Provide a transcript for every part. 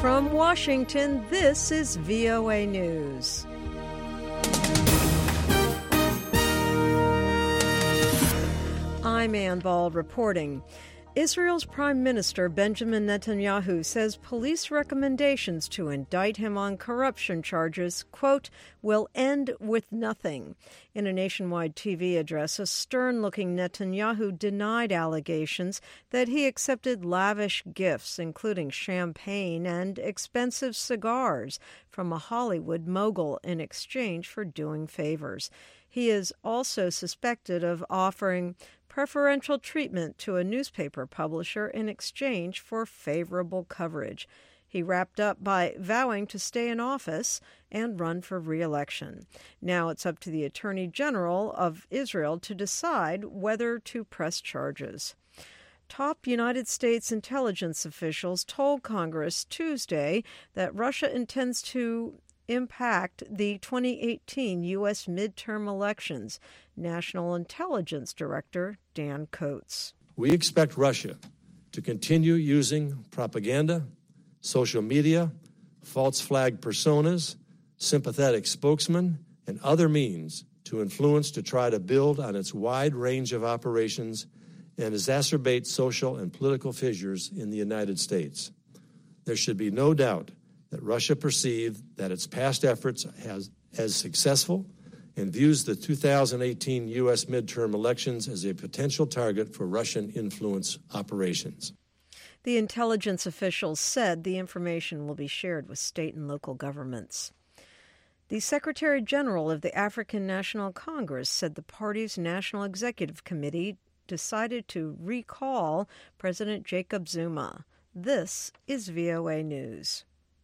From Washington, this is VOA News. I'm Ann Ball reporting. Israel's Prime Minister Benjamin Netanyahu says police recommendations to indict him on corruption charges, quote, will end with nothing. In a nationwide TV address, a stern-looking Netanyahu denied allegations that he accepted lavish gifts, including champagne and expensive cigars, from a Hollywood mogul in exchange for doing favors. He is also suspected of offering preferential treatment to a newspaper publisher in exchange for favorable coverage. He wrapped up by vowing to stay in office and run for re-election. Now it's up to the Attorney General of Israel to decide whether to press charges. Top United States intelligence officials told Congress Tuesday that Russia intends to impact the 2018 U.S. midterm elections. National Intelligence Director Dan Coats. We expect Russia to continue using propaganda, social media, false flag personas, sympathetic spokesmen, and other means to influence to try to build on its wide range of operations and exacerbate social and political fissures in the United States. There should be no doubt that Russia perceived that its past efforts as successful and views the 2018 U.S. midterm elections as a potential target for Russian influence operations. The intelligence officials said the information will be shared with state and local governments. The Secretary General of the African National Congress said the party's National Executive Committee decided to recall President Jacob Zuma. This is VOA News.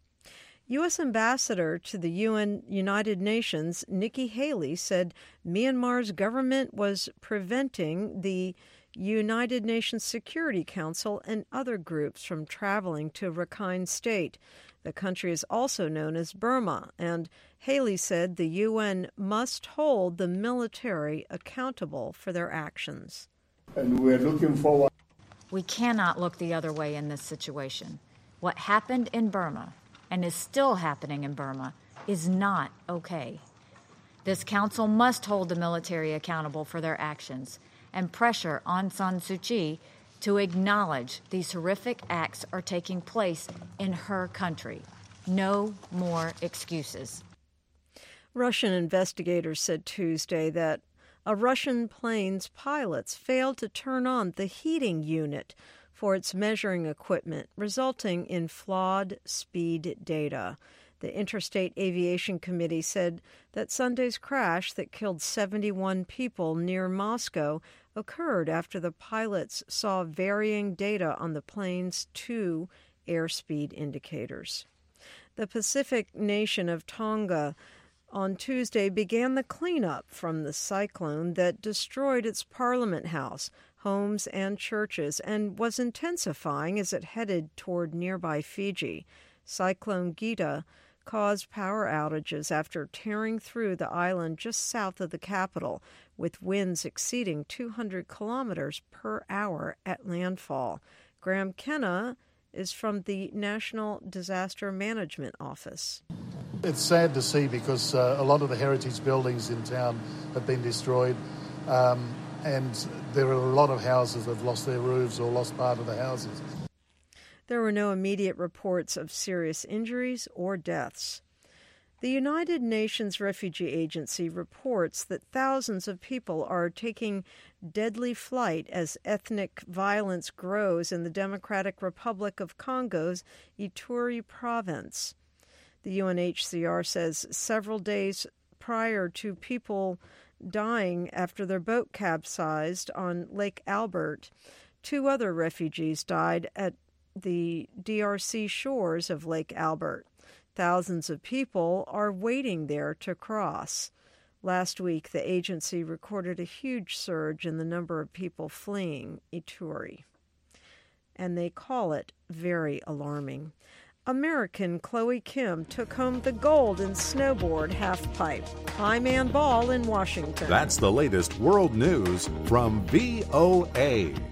U.S. Ambassador to the United Nations, Nikki Haley, said Myanmar's government was preventing the United Nations Security Council and other groups from traveling to Rakhine State. The country is also known as Burma, and Haley said the UN must hold the military accountable for their actions. And we're looking forward. We cannot look the other way in this situation. What happened in Burma and is still happening in Burma is not okay. This council must hold the military accountable for their actions and pressure Aung San Suu Kyi to acknowledge these horrific acts are taking place in her country. No more excuses. Russian investigators said Tuesday that a Russian plane's pilots failed to turn on the heating unit for its measuring equipment, resulting in flawed speed data. The Interstate Aviation Committee said that Sunday's crash that killed 71 people near Moscow occurred after the pilots saw varying data on the plane's two airspeed indicators. The Pacific nation of Tonga on Tuesday began the cleanup from the cyclone that destroyed its parliament house, homes, and churches, and was intensifying as it headed toward nearby Fiji. Cyclone Gita caused power outages after tearing through the island just south of the capital, with winds exceeding 200 kilometers per hour at landfall. Graham Kenna is from the National Disaster Management Office. It's sad to see because a lot of the heritage buildings in town have been destroyed, and there are a lot of houses that have lost their roofs or lost part of the houses. There were no immediate reports of serious injuries or deaths. The United Nations Refugee Agency reports that thousands of people are taking deadly flight as ethnic violence grows in the Democratic Republic of Congo's Ituri province. The UNHCR says several days prior to people dying after their boat capsized on Lake Albert, 2 other refugees died at the DRC shores of Lake Albert. Thousands of people are waiting there to cross. Last week, the agency recorded a huge surge in the number of people fleeing Ituri, and they call it very alarming. American Chloe Kim took home the gold in snowboard halfpipe. I'm Ann Ball in Washington. That's the latest world news from VOA.